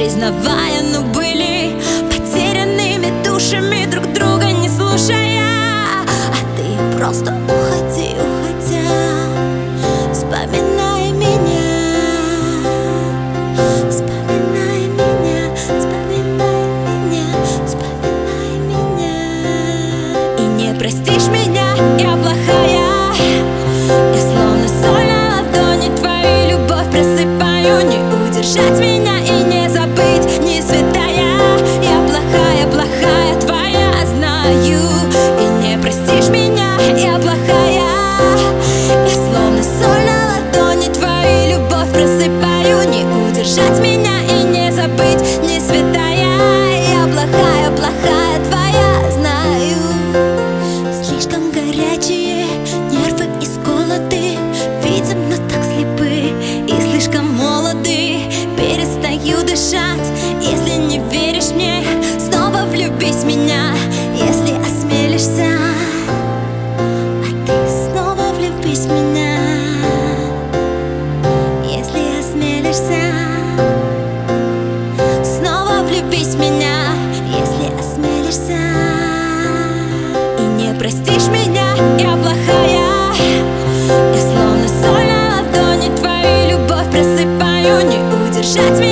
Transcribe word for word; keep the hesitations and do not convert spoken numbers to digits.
признавая, но были потерянными душами, друг друга не слушая. А ты просто уходи, уходя, вспоминай меня, вспоминай меня, вспоминай меня, вспоминай меня. И не простишь меня, я плохая, я словно соль на ладони, твою любовь просыпаю. Не удержать меня и не забыть, не святая. Я плохая, плохая твоя, знаю. И не простишь меня, я плохая, я словно соль на ладони, твою любовь просыпаю. Не удержать меня и не забыть, не святая. Я плохая, плохая твоя, знаю. Слишком горячие нервы исколоты, видим, но так слепы и слишком молоды. Перестаю дышать, если не веришь мне, снова влюбись в меня, если осмелишься. А ты снова влюбись в меня, если осмелишься. Снова влюбись в меня, если осмелишься. И не простишь меня, я плохая, я словно соль на ладони, твою любовь просыпаю. Не удержать меня.